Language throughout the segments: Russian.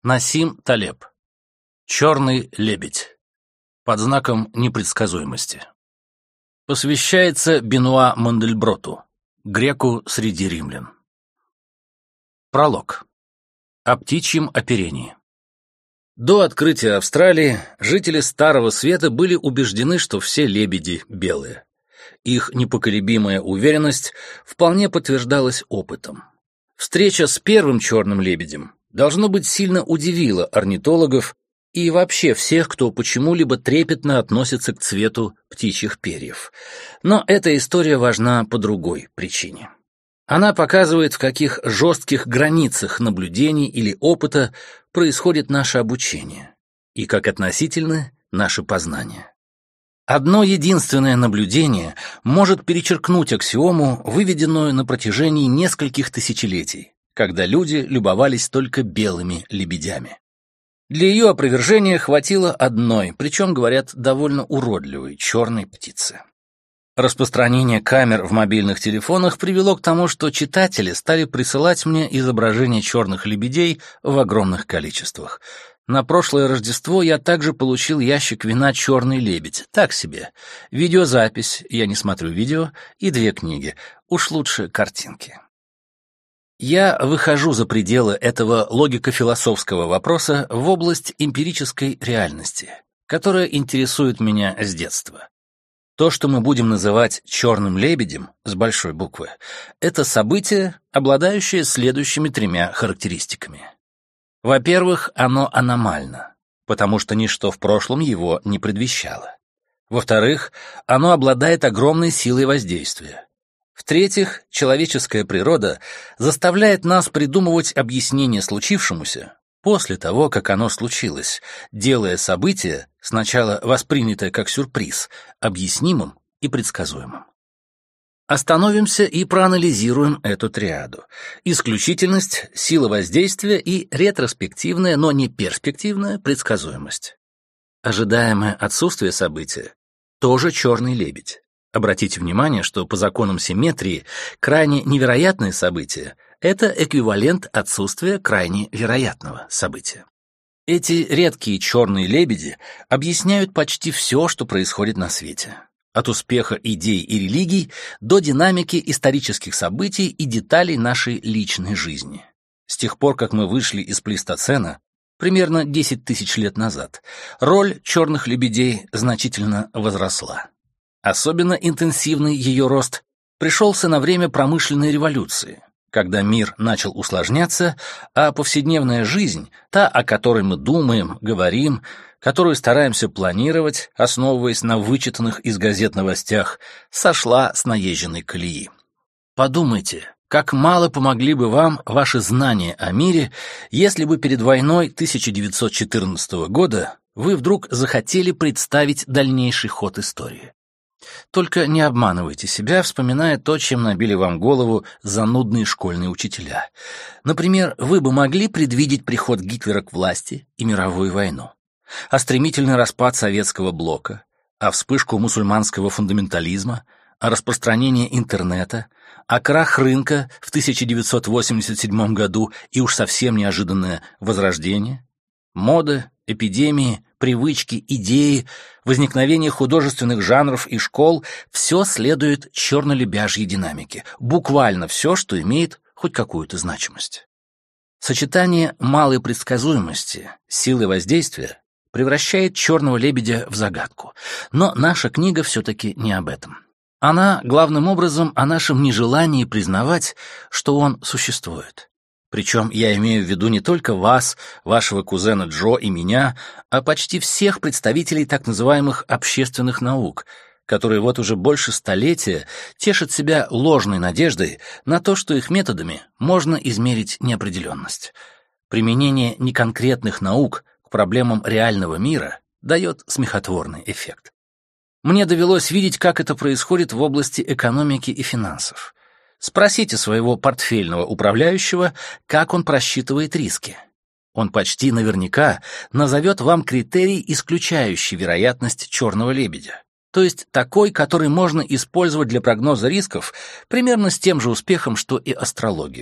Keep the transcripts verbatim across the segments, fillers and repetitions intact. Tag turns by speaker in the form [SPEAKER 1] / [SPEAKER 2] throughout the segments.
[SPEAKER 1] Насим Талеб. «Черный лебедь». Под знаком непредсказуемости. Посвящается Бенуа Мандельброту, греку среди римлян. Пролог. О птичьем оперении. До открытия Австралии жители Старого Света были убеждены, что все лебеди белые. Их непоколебимая уверенность вполне подтверждалась опытом. Встреча с первым черным лебедем, должно быть, сильно удивила орнитологов и вообще всех, кто почему-либо трепетно относится к цвету птичьих перьев. Но эта история важна по другой причине. Она показывает, в каких жестких границах наблюдений или опыта происходит наше обучение и как относительны наши познания. Одно единственное наблюдение может перечеркнуть аксиому, выведенную на протяжении нескольких тысячелетий, когда люди любовались только белыми лебедями. Для ее опровержения хватило одной, причем, говорят, довольно уродливой, черной птицы. Распространение камер в мобильных телефонах привело к тому, что читатели стали присылать мне изображения черных лебедей в огромных количествах. На прошлое Рождество я также получил ящик вина «Черный лебедь». Так себе. Видеозапись, я не смотрю видео, и две книги. Уж лучше картинки. Я выхожу за пределы этого логико-философского вопроса в область эмпирической реальности, которая интересует меня с детства. То, что мы будем называть «черным лебедем» с большой буквы, это событие, обладающее следующими тремя характеристиками. Во-первых, оно аномально, потому что ничто в прошлом его не предвещало. Во-вторых, оно обладает огромной силой воздействия. В-третьих, человеческая природа заставляет нас придумывать объяснение случившемуся после того, как оно случилось, делая событие, сначала воспринятое как сюрприз, объяснимым и предсказуемым. Остановимся и проанализируем эту триаду. Исключительность, сила воздействия и ретроспективная, но не перспективная предсказуемость. Ожидаемое отсутствие события — тоже черный лебедь. Обратите внимание, что по законам симметрии крайне невероятное событие — это эквивалент отсутствия крайне вероятного события. Эти редкие черные лебеди объясняют почти все, что происходит на свете. От успеха идей и религий до динамики исторических событий и деталей нашей личной жизни. С тех пор, как мы вышли из плейстоцена, примерно десять тысяч лет назад, роль черных лебедей значительно возросла. Особенно интенсивный ее рост пришелся на время промышленной революции, когда мир начал усложняться, а повседневная жизнь, та, о которой мы думаем, говорим, которую стараемся планировать, основываясь на вычитанных из газет новостях, сошла с наезженной колеи. Подумайте, как мало помогли бы вам ваши знания о мире, если бы перед войной тысяча девятьсот четырнадцатого года вы вдруг захотели представить дальнейший ход истории. Только не обманывайте себя, вспоминая то, чем набили вам голову занудные школьные учителя. Например, вы бы могли предвидеть приход Гитлера к власти и мировую войну, а стремительный распад советского блока, а вспышку мусульманского фундаментализма, а распространение интернета, а крах рынка в тысяча девятьсот восемьдесят седьмом году и уж совсем неожиданное возрождение, моды, эпидемии, привычки, идеи, возникновение художественных жанров и школ — все следует черно-лебяжьей динамике, буквально все, что имеет хоть какую-то значимость. Сочетание малой предсказуемости, силы воздействия превращает черного лебедя в загадку, но наша книга все-таки не об этом. Она, главным образом, о нашем нежелании признавать, что он существует. Причем я имею в виду не только вас, вашего кузена Джо и меня, а почти всех представителей так называемых общественных наук, которые вот уже больше столетия тешат себя ложной надеждой на то, что их методами можно измерить неопределенность. Применение неконкретных наук к проблемам реального мира дает смехотворный эффект. Мне довелось видеть, как это происходит в области экономики и финансов. Спросите своего портфельного управляющего, как он просчитывает риски. Он почти наверняка назовет вам критерий, исключающий вероятность черного лебедя, то есть такой, который можно использовать для прогноза рисков примерно с тем же успехом, что и астрологию.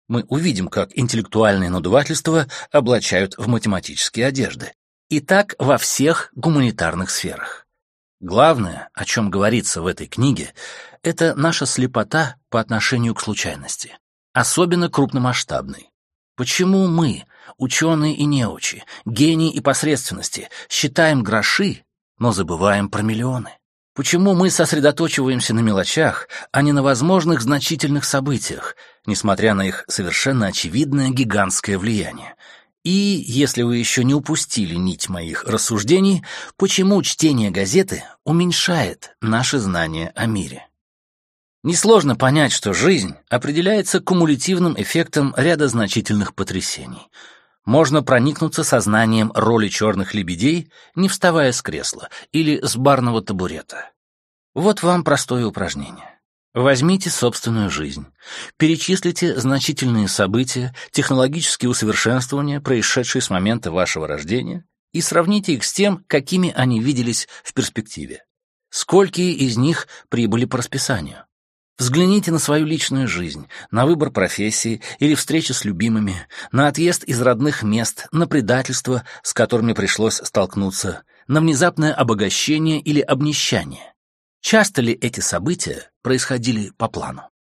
[SPEAKER 1] Мы увидим, как интеллектуальные надувательства облачают в математические одежды. И так во всех гуманитарных сферах. Главное, о чем говорится в этой книге, это наша слепота по отношению к случайности, особенно крупномасштабной. Почему мы, ученые и неучи, гении и посредственности, считаем гроши, но забываем про миллионы? Почему мы сосредоточиваемся на мелочах, а не на возможных значительных событиях, несмотря на их совершенно очевидное гигантское влияние? И, если вы еще не упустили нить моих рассуждений, почему чтение газеты уменьшает наши знания о мире? Несложно понять, что жизнь определяется кумулятивным эффектом ряда значительных потрясений. Можно проникнуться сознанием роли черных лебедей, не вставая с кресла или с барного табурета. Вот вам простое упражнение. Возьмите собственную жизнь, перечислите значительные события, технологические усовершенствования, происшедшие с момента вашего рождения, и сравните их с тем, какими они виделись в перспективе. Сколько из них прибыли по расписанию? Взгляните на свою личную жизнь, на выбор профессии или встречи с любимыми, на отъезд из родных мест, на предательства, с которыми пришлось столкнуться, на внезапное обогащение или обнищание. Часто ли эти события происходили по плану?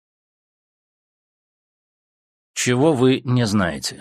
[SPEAKER 1] Чего вы не знаете?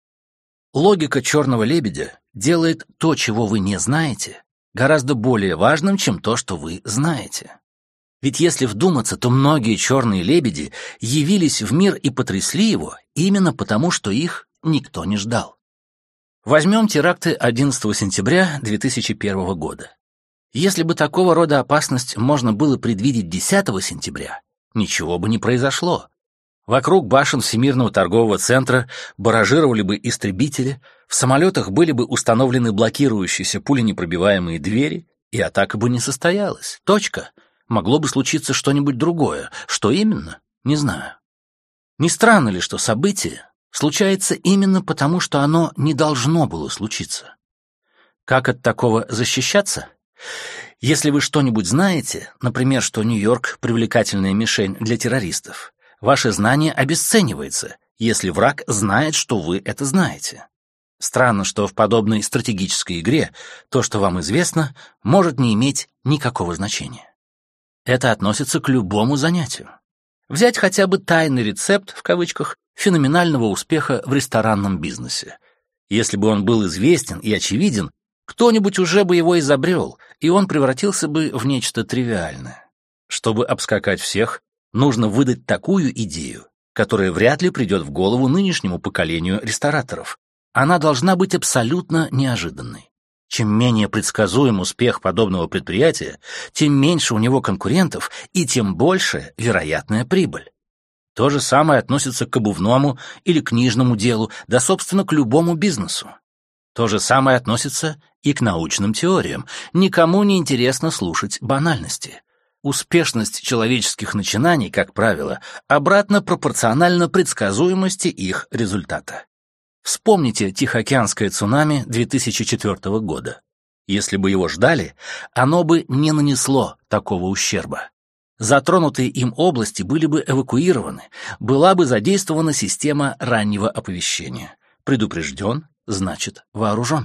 [SPEAKER 1] Логика черного лебедя делает то, чего вы не знаете, гораздо более важным, чем то, что вы знаете. Ведь если вдуматься, то многие черные лебеди явились в мир и потрясли его именно потому, что их никто не ждал. Возьмем теракты одиннадцатого сентября две тысячи первого года. Если бы такого рода опасность можно было предвидеть десятого сентября, ничего бы не произошло. Вокруг башен Всемирного торгового центра баражировали бы истребители, в самолетах были бы установлены блокирующиеся пуленепробиваемые двери, и атака бы не состоялась. Точка. Могло бы случиться что-нибудь другое. Что именно? Не знаю. Не странно ли, что событие случается именно потому, что оно не должно было случиться? Как от такого защищаться? Если вы что-нибудь знаете, например, что Нью-Йорк — привлекательная мишень для террористов, ваше знание обесценивается, если враг знает, что вы это знаете. Странно, что в подобной стратегической игре то, что вам известно, может не иметь никакого значения. Это относится к любому занятию. Взять хотя бы тайный рецепт, в кавычках, феноменального успеха в ресторанном бизнесе. Если бы он был известен и очевиден, кто-нибудь уже бы его изобрел, и он превратился бы в нечто тривиальное. Чтобы обскакать всех, нужно выдать такую идею, которая вряд ли придет в голову нынешнему поколению рестораторов. Она должна быть абсолютно неожиданной. Чем менее предсказуем успех подобного предприятия, тем меньше у него конкурентов и тем больше вероятная прибыль. То же самое относится к обувному или книжному делу, да, собственно, к любому бизнесу. То же самое относится и к научным теориям. Никому не интересно слушать банальности. Успешность человеческих начинаний, как правило, обратно пропорциональна предсказуемости их результата. Вспомните Тихоокеанское цунами две тысячи четвёртого года. Если бы его ждали, оно бы не нанесло такого ущерба. Затронутые им области были бы эвакуированы, была бы задействована система раннего оповещения. Предупрежден, значит вооружен.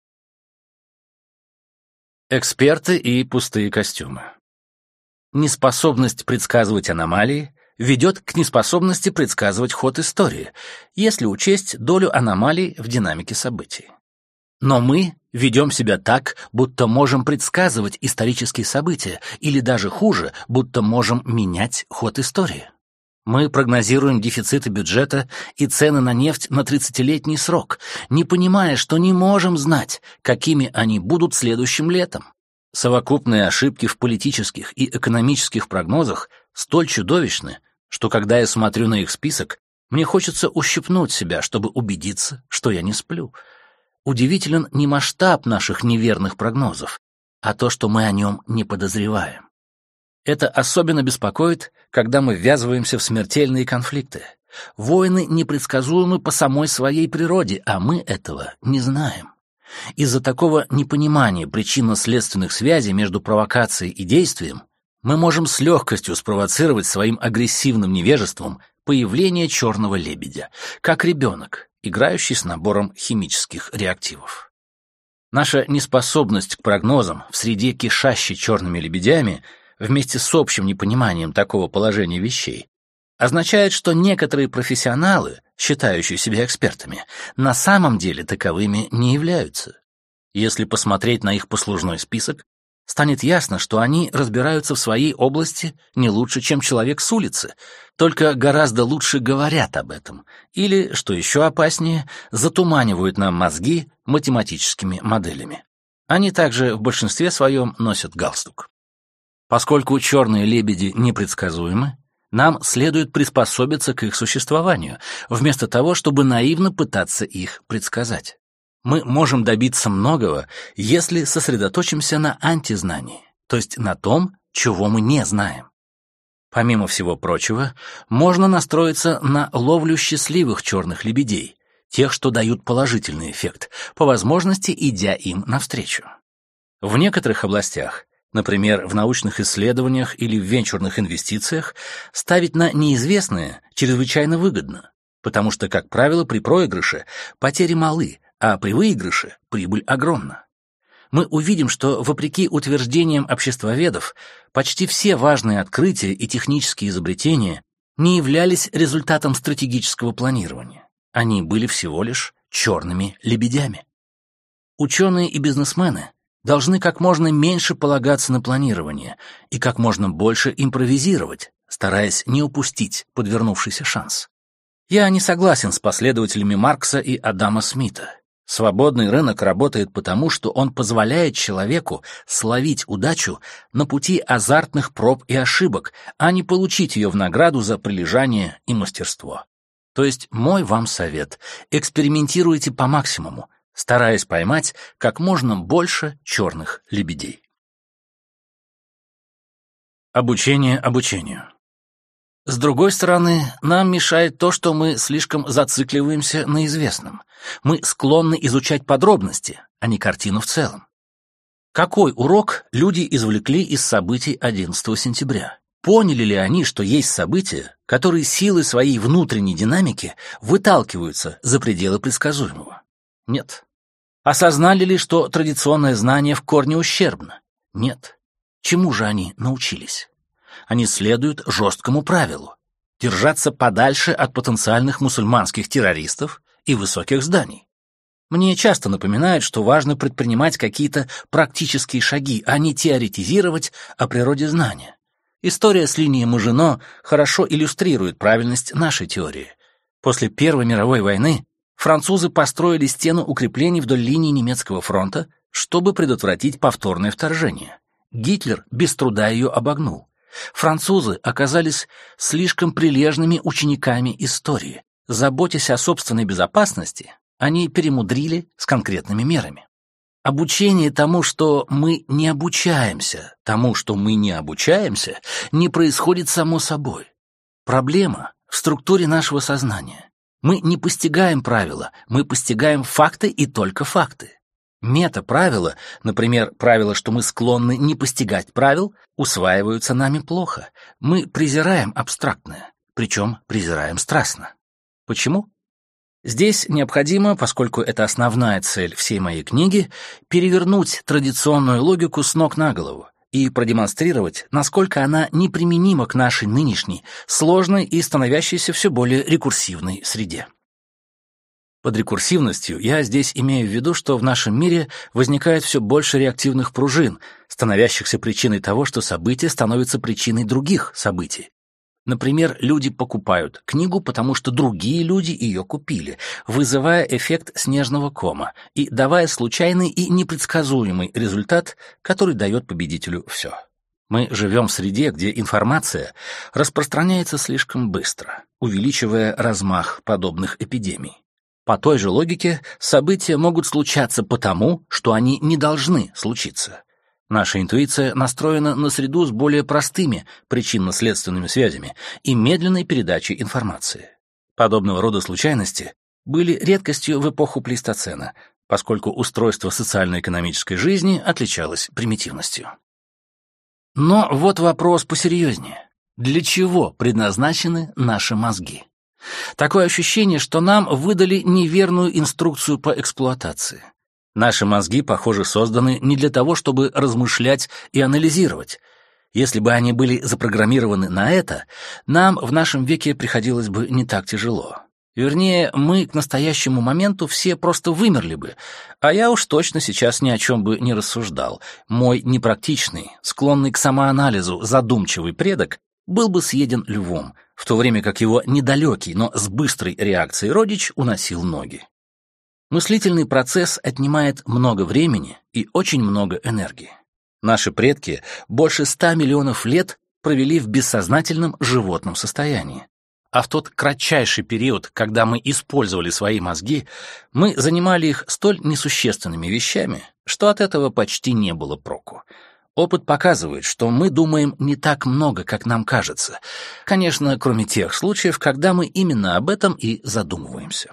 [SPEAKER 1] Эксперты и пустые костюмы. Неспособность предсказывать аномалии ведет к неспособности предсказывать ход истории, если учесть долю аномалий в динамике событий. Но мы ведем себя так, будто можем предсказывать исторические события, или даже хуже, будто можем менять ход истории. Мы прогнозируем дефициты бюджета и цены на нефть на тридцатилетний срок, не понимая, что не можем знать, какими они будут следующим летом. Совокупные ошибки в политических и экономических прогнозах столь чудовищны, что когда я смотрю на их список, мне хочется ущипнуть себя, чтобы убедиться, что я не сплю. Удивителен не масштаб наших неверных прогнозов, а то, что мы о нем не подозреваем. Это особенно беспокоит, когда мы ввязываемся в смертельные конфликты. Войны непредсказуемы по самой своей природе, а мы этого не знаем. Из-за такого непонимания причинно-следственных связей между провокацией и действием мы можем с легкостью спровоцировать своим агрессивным невежеством появление черного лебедя, как ребенок, играющий с набором химических реактивов. Наша неспособность к прогнозам в среде, кишащей черными лебедями, вместе с общим непониманием такого положения вещей, означает, что некоторые профессионалы, считающие себя экспертами, на самом деле таковыми не являются. Если посмотреть на их послужной список, станет ясно, что они разбираются в своей области не лучше, чем человек с улицы, только гораздо лучше говорят об этом, или, что еще опаснее, затуманивают нам мозги математическими моделями. Они также в большинстве своем носят галстук. Поскольку черные лебеди непредсказуемы, нам следует приспособиться к их существованию, вместо того, чтобы наивно пытаться их предсказать. Мы можем добиться многого, если сосредоточимся на антизнании, то есть на том, чего мы не знаем. Помимо всего прочего, можно настроиться на ловлю счастливых черных лебедей, тех, что дают положительный эффект, по возможности идя им навстречу. В некоторых областях, например, в научных исследованиях или в венчурных инвестициях, ставить на неизвестное чрезвычайно выгодно, потому что, как правило, при проигрыше потери малы, а при выигрыше прибыль огромна. Мы увидим, что, вопреки утверждениям обществоведов, почти все важные открытия и технические изобретения не являлись результатом стратегического планирования. Они были всего лишь черными лебедями. Ученые и бизнесмены должны как можно меньше полагаться на планирование и как можно больше импровизировать, стараясь не упустить подвернувшийся шанс. Я не согласен с последователями Маркса и Адама Смита. Свободный рынок работает потому, что он позволяет человеку словить удачу на пути азартных проб и ошибок, а не получить ее в награду за прилежание и мастерство. То есть мой вам совет — экспериментируйте по максимуму, стараясь поймать как можно больше черных лебедей. Обучение обучению. С другой стороны, нам мешает то, что мы слишком зацикливаемся на известном. Мы склонны изучать подробности, а не картину в целом. Какой урок люди извлекли из событий одиннадцатого сентября? Поняли ли они, что есть события, которые силой своей внутренней динамики выталкиваются за пределы предсказуемого? Нет. Осознали ли, что традиционное знание в корне ущербно? Нет. Чему же они научились? Они следуют жесткому правилу — держаться подальше от потенциальных мусульманских террористов и высоких зданий. Мне часто напоминают, что важно предпринимать какие-то практические шаги, а не теоретизировать о природе знания. История с линией Мажино хорошо иллюстрирует правильность нашей теории. После Первой мировой войны французы построили стену укреплений вдоль линии немецкого фронта, чтобы предотвратить повторное вторжение. Гитлер без труда ее обогнул. Французы оказались слишком прилежными учениками истории. Заботясь о собственной безопасности, они перемудрили с конкретными мерами. Обучение тому, что мы не обучаемся, тому, что мы не обучаемся, не происходит само собой. Проблема в структуре нашего сознания. Мы не постигаем правила, мы постигаем факты и только факты. Мета-правила, например, правило, что мы склонны не постигать правил, усваиваются нами плохо. Мы презираем абстрактное, причем презираем страстно. Почему? Здесь необходимо, поскольку это основная цель всей моей книги, перевернуть традиционную логику с ног на голову и продемонстрировать, насколько она неприменима к нашей нынешней, сложной и становящейся все более рекурсивной среде. Под рекурсивностью я здесь имею в виду, что в нашем мире возникает все больше реактивных пружин, становящихся причиной того, что событие становится причиной других событий. Например, люди покупают книгу, потому что другие люди ее купили, вызывая эффект снежного кома и давая случайный и непредсказуемый результат, который дает победителю все. Мы живем в среде, где информация распространяется слишком быстро, увеличивая размах подобных эпидемий. По той же логике, события могут случаться потому, что они не должны случиться. Наша интуиция настроена на среду с более простыми причинно-следственными связями и медленной передачей информации. Подобного рода случайности были редкостью в эпоху плейстоцена, поскольку устройство социально-экономической жизни отличалось примитивностью. Но вот вопрос посерьезнее. Для чего предназначены наши мозги? Такое ощущение, что нам выдали неверную инструкцию по эксплуатации. Наши мозги, похоже, созданы не для того, чтобы размышлять и анализировать. Если бы они были запрограммированы на это, нам в нашем веке приходилось бы не так тяжело. Вернее, мы к настоящему моменту все просто вымерли бы, а я уж точно сейчас ни о чем бы не рассуждал. Мой непрактичный, склонный к самоанализу задумчивый предок был бы съеден львом, в то время как его недалекий, но с быстрой реакцией родич уносил ноги. Мыслительный процесс отнимает много времени и очень много энергии. Наши предки больше ста миллионов лет провели в бессознательном животном состоянии. А в тот кратчайший период, когда мы использовали свои мозги, мы занимали их столь несущественными вещами, что от этого почти не было проку. Опыт показывает, что мы думаем не так много, как нам кажется. Конечно, кроме тех случаев, когда мы именно об этом и задумываемся.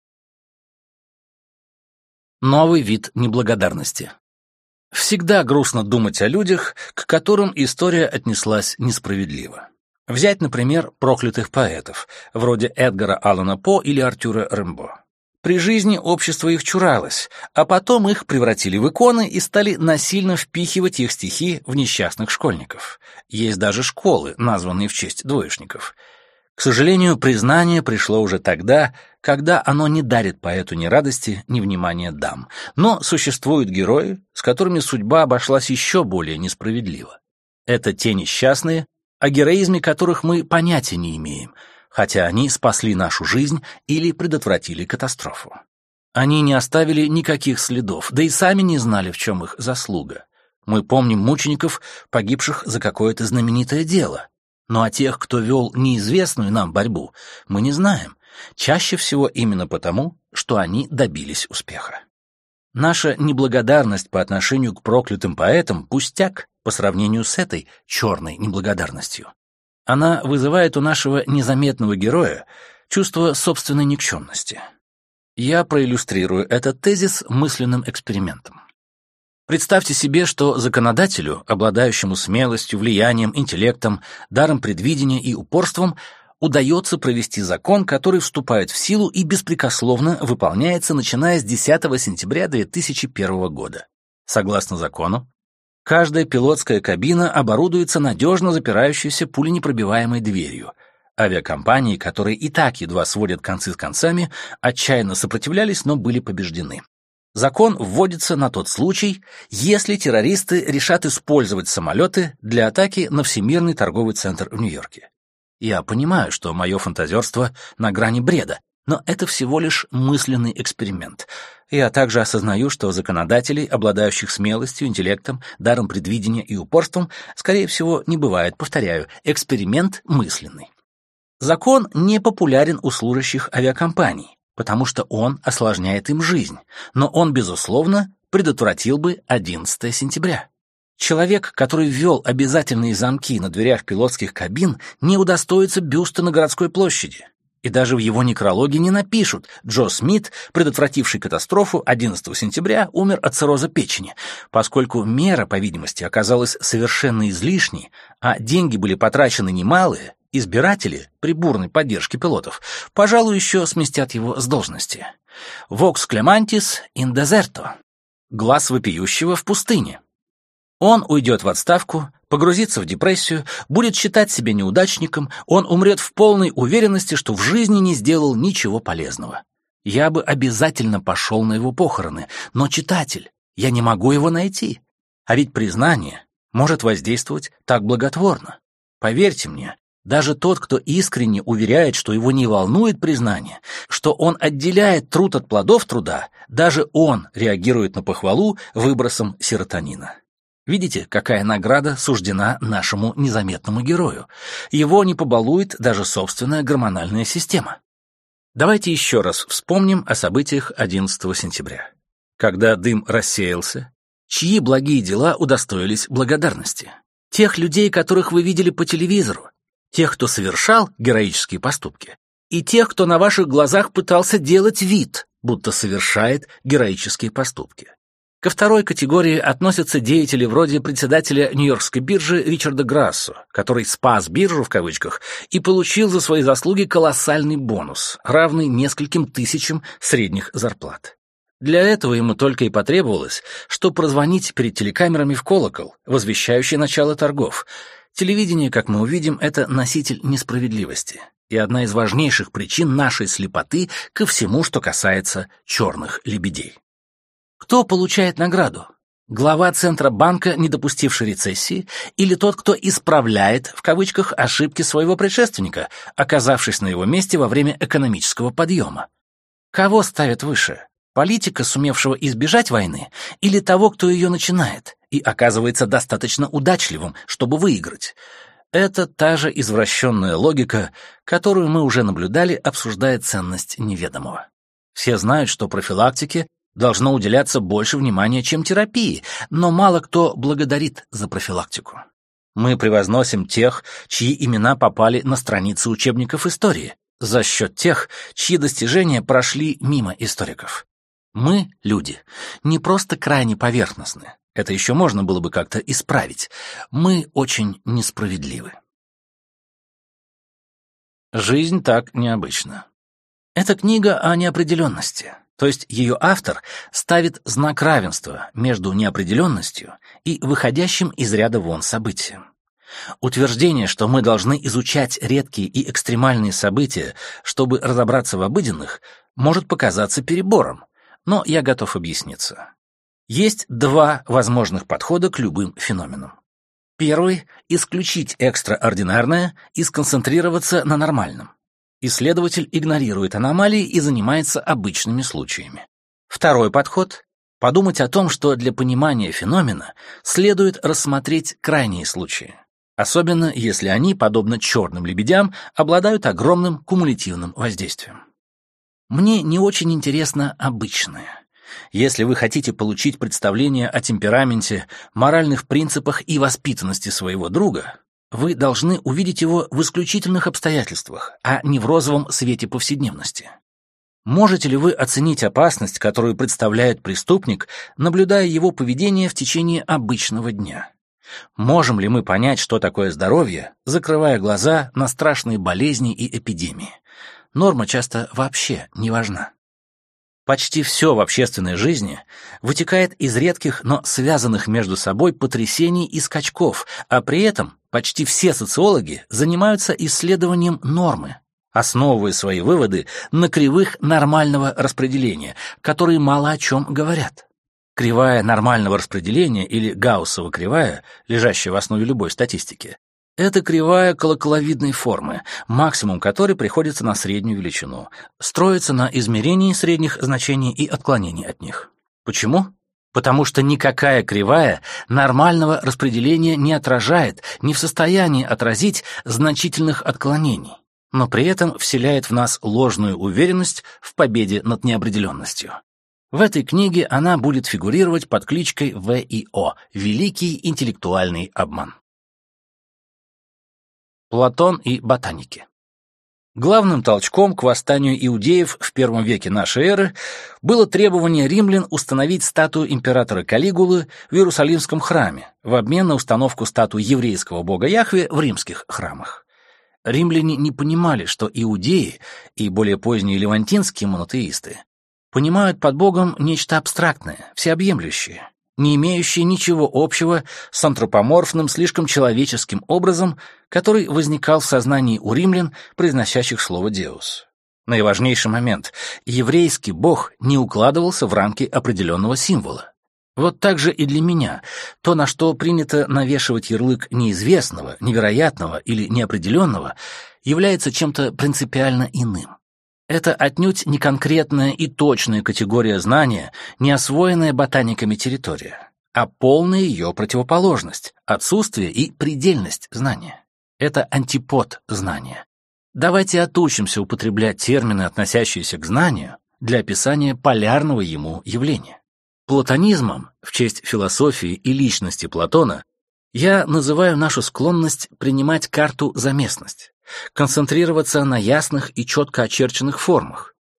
[SPEAKER 1] Новый вид неблагодарности. Всегда грустно думать о людях, к которым история отнеслась несправедливо. Взять, например, проклятых поэтов, вроде Эдгара Аллана По или Артюра Рембо. При жизни общество их чуралось, а потом их превратили в иконы и стали насильно впихивать их стихи в несчастных школьников. Есть даже школы, названные в честь двоечников. К сожалению, признание пришло уже тогда, когда оно не дарит поэту ни радости, ни внимания дам. Но существуют герои, с которыми судьба обошлась еще более несправедливо. Это те несчастные, о героизме которых мы понятия не имеем, хотя они спасли нашу жизнь или предотвратили катастрофу. Они не оставили никаких следов, да и сами не знали, в чем их заслуга. Мы помним мучеников, погибших за какое-то знаменитое дело. Но о тех, кто вел неизвестную нам борьбу, мы не знаем, чаще всего именно потому, что они добились успеха. Наша неблагодарность по отношению к проклятым поэтам – пустяк по сравнению с этой черной неблагодарностью. Она вызывает у нашего незаметного героя чувство собственной никчемности. Я проиллюстрирую этот тезис мысленным экспериментом. Представьте себе, что законодателю, обладающему смелостью, влиянием, интеллектом, даром предвидения и упорством, удается провести закон, который вступает в силу и беспрекословно выполняется, начиная с десятого сентября две тысячи первого года. Согласно закону, каждая пилотская кабина оборудуется надежно запирающейся пуленепробиваемой дверью. Авиакомпании, которые и так едва сводят концы с концами, отчаянно сопротивлялись, но были побеждены. Закон вводится на тот случай, если террористы решат использовать самолеты для атаки на Всемирный торговый центр в Нью-Йорке. Я понимаю, что мое фантазерство на грани бреда, но это всего лишь мысленный эксперимент. Я также осознаю, что законодателей, обладающих смелостью, интеллектом, даром предвидения и упорством, скорее всего, не бывает, повторяю, эксперимент мысленный. Закон не популярен у служащих авиакомпаний, потому что он осложняет им жизнь, но он, безусловно, предотвратил бы одиннадцатое сентября. Человек, который ввел обязательные замки на дверях пилотских кабин, не удостоится бюста на городской площади. И даже в его некрологе не напишут: Джо Смит, предотвративший катастрофу одиннадцатого сентября, умер от цирроза печени, поскольку мера, по видимости, оказалась совершенно излишней, а деньги были потрачены немалые. Избиратели, при бурной поддержке пилотов, пожалуй, еще сместят его с должности. Vox clementis in deserto. Глаз вопиющего в пустыне. Он уйдет в отставку, погрузится в депрессию, будет считать себя неудачником, он умрет в полной уверенности, что в жизни не сделал ничего полезного. Я бы обязательно пошел на его похороны, но, читатель, я не могу его найти. А ведь признание может воздействовать так благотворно. Поверьте мне, даже тот, кто искренне уверяет, что его не волнует признание, что он отделяет труд от плодов труда, даже он реагирует на похвалу выбросом серотонина. Видите, какая награда суждена нашему незаметному герою? Его не побалует даже собственная гормональная система. Давайте еще раз вспомним о событиях одиннадцатого сентября. Когда дым рассеялся, чьи благие дела удостоились благодарности? Тех людей, которых вы видели по телевизору, тех, кто совершал героические поступки, и тех, кто на ваших глазах пытался делать вид, будто совершает героические поступки. Ко второй категории относятся деятели вроде председателя Нью-Йоркской биржи Ричарда Грассо, который «спас биржу» в кавычках и получил за свои заслуги колоссальный бонус, равный нескольким тысячам средних зарплат. Для этого ему только и потребовалось, что прозвонить перед телекамерами в колокол, возвещающий начало торгов. Телевидение, как мы увидим, это носитель несправедливости и одна из важнейших причин нашей слепоты ко всему, что касается черных лебедей. Кто получает награду? Глава Центробанка, не допустивший рецессии, или тот, кто «исправляет» в кавычках ошибки своего предшественника, оказавшись на его месте во время экономического подъема? Кого ставят выше? Политика, сумевшего избежать войны, или того, кто ее начинает и оказывается достаточно удачливым, чтобы выиграть? Это та же извращенная логика, которую мы уже наблюдали, обсуждая ценность неведомого. Все знают, что профилактике должно уделяться больше внимания, чем терапии, но мало кто благодарит за профилактику. Мы превозносим тех, чьи имена попали на страницы учебников истории, за счет тех, чьи достижения прошли мимо историков. Мы, люди, не просто крайне поверхностны, это еще можно было бы как-то исправить, мы очень несправедливы. Жизнь так необычна. Это книга о неопределенности. То есть ее автор ставит знак равенства между неопределенностью и выходящим из ряда вон событием. Утверждение, что мы должны изучать редкие и экстремальные события, чтобы разобраться в обыденных, может показаться перебором, но я готов объясниться. Есть два возможных подхода к любым феноменам. Первый — исключить экстраординарное и сконцентрироваться на нормальном. Исследователь игнорирует аномалии и занимается обычными случаями. Второй подход — подумать о том, что для понимания феномена следует рассмотреть крайние случаи, особенно если они, подобно черным лебедям, обладают огромным кумулятивным воздействием. Мне не очень интересно обычное. Если вы хотите получить представление о темпераменте, моральных принципах и воспитанности своего друга, вы должны увидеть его в исключительных обстоятельствах, а не в розовом свете повседневности. Можете ли вы оценить опасность, которую представляет преступник, наблюдая его поведение в течение обычного дня? Можем ли мы понять, что такое здоровье, закрывая глаза на страшные болезни и эпидемии? Норма часто вообще не важна. Почти все в общественной жизни вытекает из редких, но связанных между собой потрясений и скачков, а при этом почти все социологи занимаются исследованием нормы, основывая свои выводы на кривых нормального распределения, которые мало о чем говорят. Кривая нормального распределения или Гауссова кривая, лежащая в основе любой статистики, это кривая колоколовидной формы, максимум которой приходится на среднюю величину, строится на измерении средних значений и отклонений от них. Почему? Потому что никакая кривая нормального распределения не отражает, не в состоянии отразить значительных отклонений, но при этом вселяет в нас ложную уверенность в победе над неопределенностью. В этой книге она будет фигурировать под кличкой В И О – «Великий интеллектуальный обман». Платон и ботаники. Главным толчком к восстанию иудеев в первом веке нашей эры было требование римлян установить статую императора Калигулы в Иерусалимском храме в обмен на установку статуи еврейского бога Яхве в римских храмах. Римляне не понимали, что иудеи и более поздние левантинские монотеисты понимают под богом нечто абстрактное, всеобъемлющее, не имеющее ничего общего с антропоморфным, слишком человеческим образом, который возникал в сознании у римлян, произносящих слово «деус». Наиважнейший момент — еврейский бог не укладывался в рамки определенного символа. Вот так же и для меня то, на что принято навешивать ярлык неизвестного, невероятного или неопределенного, является чем-то принципиально иным. Это отнюдь не конкретная и точная категория знания, не освоенная ботаниками территория, а полная ее противоположность, отсутствие и предельность знания. Это антипод знания. Давайте отучимся употреблять термины, относящиеся к знанию, для описания полярного ему явления. Платонизмом, в честь философии и личности Платона, я называю нашу склонность принимать карту за местность, концентрироваться на ясных и четко очерченных формах,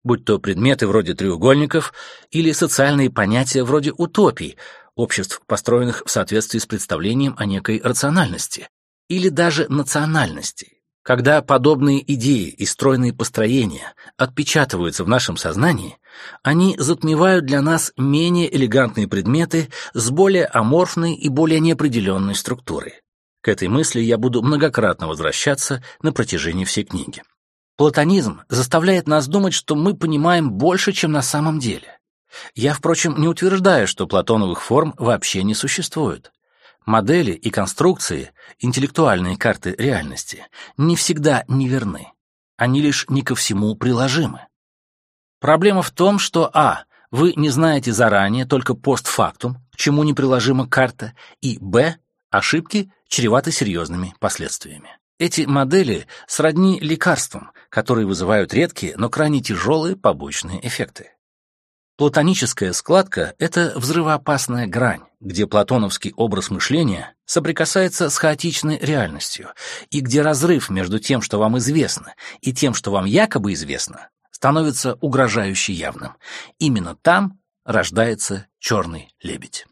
[SPEAKER 1] будь то предметы вроде треугольников или социальные понятия вроде утопий, обществ, построенных в соответствии с представлением о некой рациональности, или даже национальности. Когда подобные идеи и стройные построения отпечатываются в нашем сознании, они затмевают для нас менее элегантные предметы с более аморфной и более неопределенной структурой. К этой мысли я буду многократно возвращаться на протяжении всей книги. Платонизм заставляет нас думать, что мы понимаем больше, чем на самом деле. Я, впрочем, не утверждаю, что платоновых форм вообще не существует. Модели и конструкции, интеллектуальные карты реальности, не всегда неверны. Они лишь не ко всему приложимы. Проблема в том, что а. Вы не знаете заранее, только постфактум, к чему неприложима карта, и б. Ошибки чреваты серьезными последствиями. Эти модели сродни лекарствам, которые вызывают редкие, но крайне тяжелые побочные эффекты. Платоническая складка — это взрывоопасная грань, где платоновский образ мышления соприкасается с хаотичной реальностью, и где разрыв между тем, что вам известно, и тем, что вам якобы известно, становится угрожающе явным. Именно там рождается черный лебедь.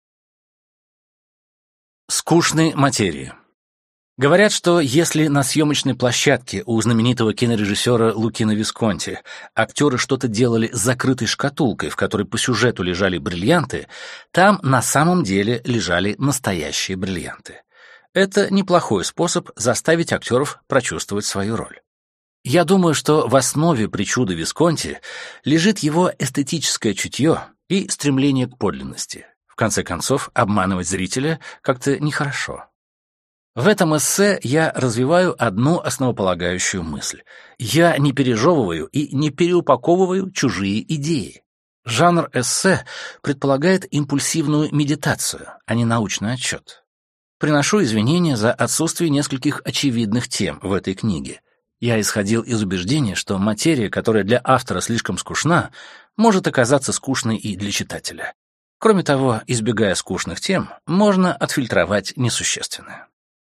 [SPEAKER 1] Скучные материи. Говорят, что если на съемочной площадке у знаменитого кинорежиссера Лукино Висконти актеры что-то делали с закрытой шкатулкой, в которой по сюжету лежали бриллианты, там на самом деле лежали настоящие бриллианты. Это неплохой способ заставить актеров прочувствовать свою роль. Я думаю, что в основе причуды Висконти лежит его эстетическое чутье и стремление к подлинности. В конце концов, обманывать зрителя как-то нехорошо. В этом эссе я развиваю одну основополагающую мысль. Я не пережевываю и не переупаковываю чужие идеи. Жанр эссе предполагает импульсивную медитацию, а не научный отчет. Приношу извинения за отсутствие нескольких очевидных тем в этой книге. Я исходил из убеждения, что материя, которая для автора слишком скучна, может оказаться скучной и для читателя. Кроме того, избегая скучных тем, можно отфильтровать несущественное.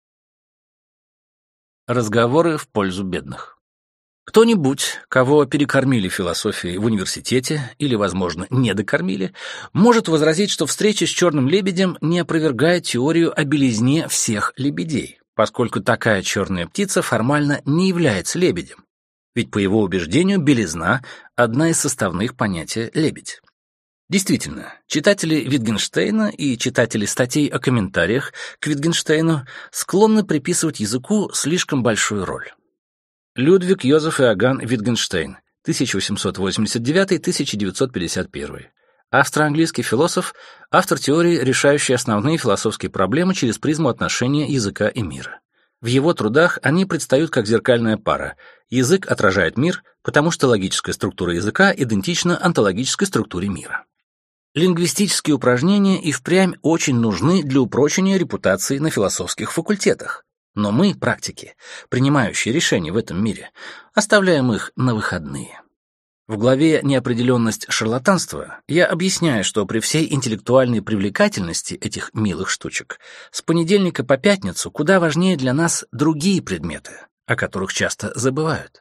[SPEAKER 1] Разговоры в пользу бедных. Кто-нибудь, кого перекормили философией в университете или, возможно, не докормили, может возразить, что встреча с черным лебедем не опровергает теорию о белизне всех лебедей, поскольку такая черная птица формально не является лебедем. Ведь, по его убеждению, белизна — одна из составных понятия «лебедь». Действительно, читатели Витгенштейна и читатели статей о комментариях к Витгенштейну склонны приписывать языку слишком большую роль. Людвиг Йозеф Иоганн Витгенштейн, тысяча восемьсот восемьдесят девятый — тысяча девятьсот пятьдесят первый. Австро-английский философ, автор теории, решающей основные философские проблемы через призму отношения языка и мира. В его трудах они предстают как зеркальная пара. Язык отражает мир, потому что логическая структура языка идентична онтологической структуре мира. Лингвистические упражнения и впрямь очень нужны для упрочения репутации на философских факультетах. Но мы, практики, принимающие решения в этом мире, оставляем их на выходные. В главе «Неопределенность шарлатанства» я объясняю, что при всей интеллектуальной привлекательности этих милых штучек с понедельника по пятницу куда важнее для нас другие предметы, о которых часто забывают.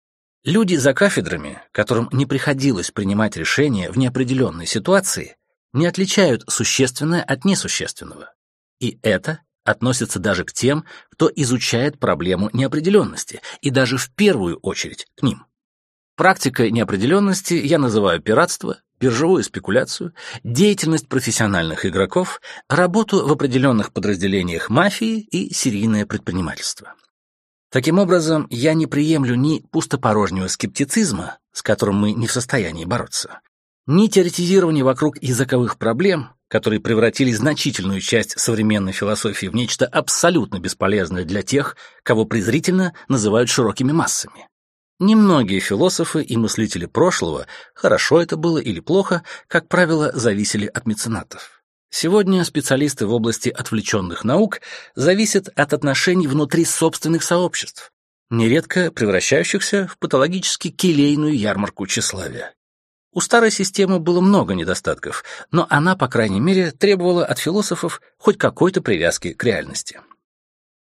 [SPEAKER 1] Люди за кафедрами, которым не приходилось принимать решения в неопределенной ситуации, не отличают существенное от несущественного. И это относится даже к тем, кто изучает проблему неопределенности, и даже в первую очередь к ним. Практикой неопределенности я называю пиратство, биржевую спекуляцию, деятельность профессиональных игроков, работу в определенных подразделениях мафии и серийное предпринимательство. Таким образом, я не приемлю ни пустопорожнего скептицизма, с которым мы не в состоянии бороться, ни теоретизирования вокруг языковых проблем, которые превратили значительную часть современной философии в нечто абсолютно бесполезное для тех, кого презрительно называют широкими массами. Немногие философы и мыслители прошлого, хорошо это было или плохо, как правило, зависели от меценатов. Сегодня специалисты в области отвлеченных наук зависят от отношений внутри собственных сообществ, нередко превращающихся в патологически келейную ярмарку тщеславия. У старой системы было много недостатков, но она, по крайней мере, требовала от философов хоть какой-то привязки к реальности.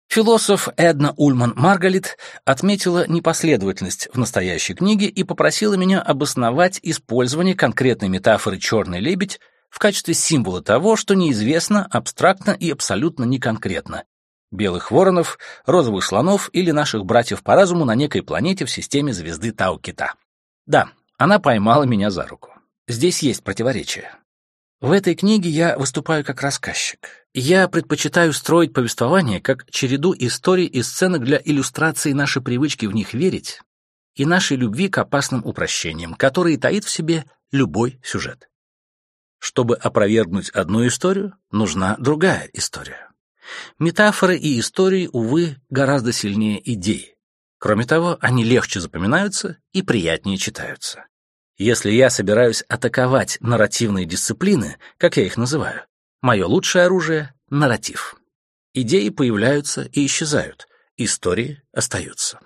[SPEAKER 1] Философ Эдна Ульман-Маргалит отметила непоследовательность в настоящей книге и попросила меня обосновать использование конкретной метафоры «черный лебедь» в качестве символа того, что неизвестно, абстрактно и абсолютно неконкретно. Белых воронов, розовых слонов или наших братьев по разуму на некой планете в системе звезды Тау-Кита. Да, она поймала меня за руку. Здесь есть противоречие. В этой книге я выступаю как рассказчик. Я предпочитаю строить повествование как череду историй и сценок для иллюстрации нашей привычки в них верить и нашей любви к опасным упрощениям, которые таит в себе любой сюжет. Чтобы опровергнуть одну историю, нужна другая история. Метафоры и истории, увы, гораздо сильнее идей. Кроме того, они легче запоминаются и приятнее читаются. Если я собираюсь атаковать нарративные дисциплины, как я их называю, мое лучшее оружие — нарратив. Идеи появляются и исчезают, истории остаются.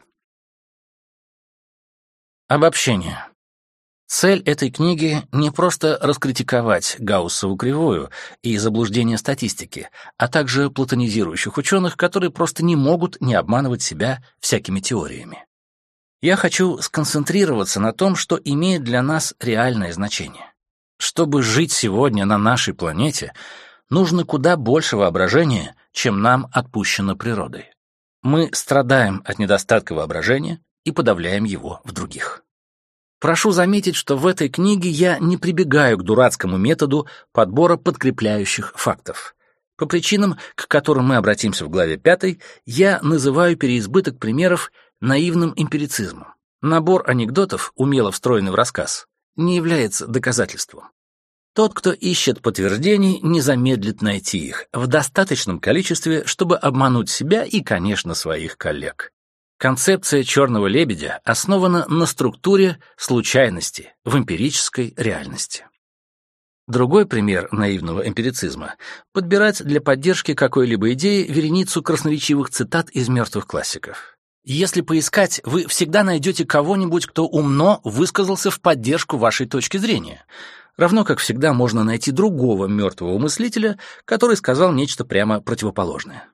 [SPEAKER 1] Обобщение. Цель этой книги — не просто раскритиковать Гауссову кривую и заблуждения статистики, а также платонизирующих ученых, которые просто не могут не обманывать себя всякими теориями. Я хочу сконцентрироваться на том, что имеет для нас реальное значение. Чтобы жить сегодня на нашей планете, нужно куда больше воображения, чем нам отпущено природой. Мы страдаем от недостатка воображения и подавляем его в других. Прошу заметить, что в этой книге я не прибегаю к дурацкому методу подбора подкрепляющих фактов. По причинам, к которым мы обратимся в главе пятой, я называю переизбыток примеров наивным эмпирицизмом. Набор анекдотов, умело встроенный в рассказ, не является доказательством. Тот, кто ищет подтверждений, не замедлит найти их в достаточном количестве, чтобы обмануть себя и, конечно, своих коллег. Концепция «черного лебедя» основана на структуре случайности в эмпирической реальности. Другой пример наивного эмпирицизма — подбирать для поддержки какой-либо идеи вереницу красноречивых цитат из мертвых классиков. Если поискать, вы всегда найдете кого-нибудь, кто умно высказался в поддержку вашей точки зрения. Равно как всегда можно найти другого мертвого мыслителя, который сказал нечто прямо противоположное.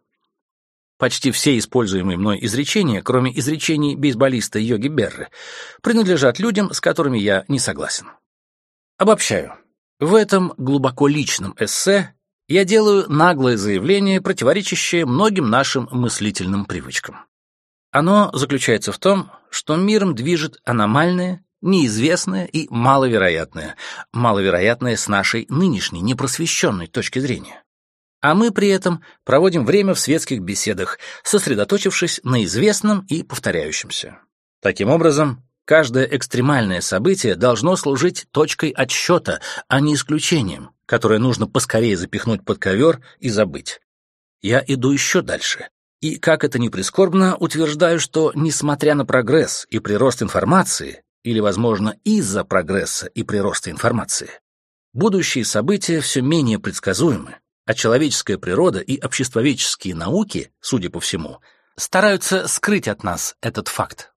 [SPEAKER 1] Почти все используемые мной изречения, кроме изречений бейсболиста Йоги Берры, принадлежат людям, с которыми я не согласен. Обобщаю. В этом глубоко личном эссе я делаю наглое заявление, противоречащее многим нашим мыслительным привычкам. Оно заключается в том, что миром движет аномальное, неизвестное и маловероятное, маловероятное с нашей нынешней непросвещенной точки зрения. А мы при этом проводим время в светских беседах, сосредоточившись на известном и повторяющемся. Таким образом, каждое экстремальное событие должно служить точкой отсчета, а не исключением, которое нужно поскорее запихнуть под ковер и забыть. Я иду еще дальше. И, как это ни прискорбно, утверждаю, что, несмотря на прогресс и прирост информации, или, возможно, из-за прогресса и прироста информации, будущие события все менее предсказуемы, а человеческая природа и обществоведческие науки, судя по всему, стараются скрыть от нас этот факт.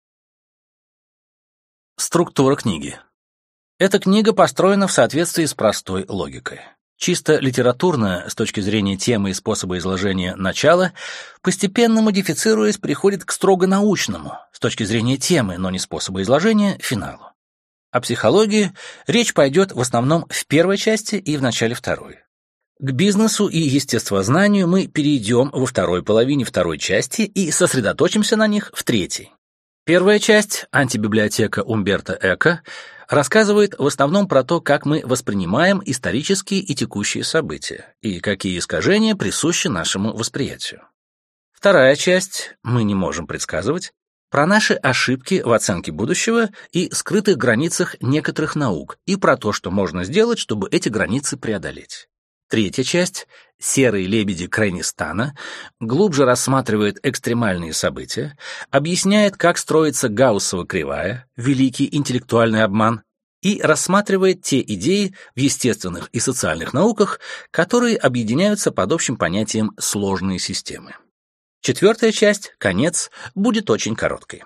[SPEAKER 1] Структура книги. Эта книга построена в соответствии с простой логикой. Чисто литературное, с точки зрения темы и способа изложения, начало, постепенно модифицируясь, приходит к строго научному, с точки зрения темы, но не способа изложения, финалу. О психологии речь пойдет в основном в первой части и в начале второй. К бизнесу и естествознанию мы перейдем во второй половине второй части и сосредоточимся на них в третьей. Первая часть, антибиблиотека Умберто Эко, рассказывает в основном про то, как мы воспринимаем исторические и текущие события, и какие искажения присущи нашему восприятию. Вторая часть, мы не можем предсказывать, про наши ошибки в оценке будущего и скрытых границах некоторых наук, и про то, что можно сделать, чтобы эти границы преодолеть. Третья часть, «Серые лебеди Крайнистана», глубже рассматривает экстремальные события, объясняет, как строится Гауссова кривая, великий интеллектуальный обман, и рассматривает те идеи в естественных и социальных науках, которые объединяются под общим понятием «сложные системы». Четвертая часть, конец, будет очень короткой.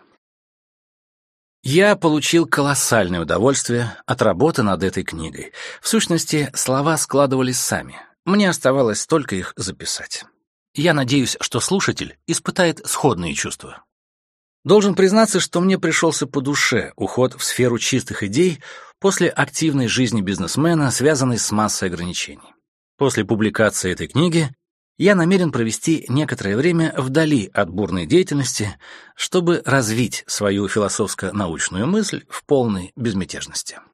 [SPEAKER 1] Я получил колоссальное удовольствие от работы над этой книгой. В сущности, слова складывались сами. Мне оставалось только их записать. Я надеюсь, что слушатель испытает сходные чувства. Должен признаться, что мне пришелся по душе уход в сферу чистых идей после активной жизни бизнесмена, связанной с массой ограничений. После публикации этой книги я намерен провести некоторое время вдали от бурной деятельности, чтобы развить свою философско-научную мысль в полной безмятежности.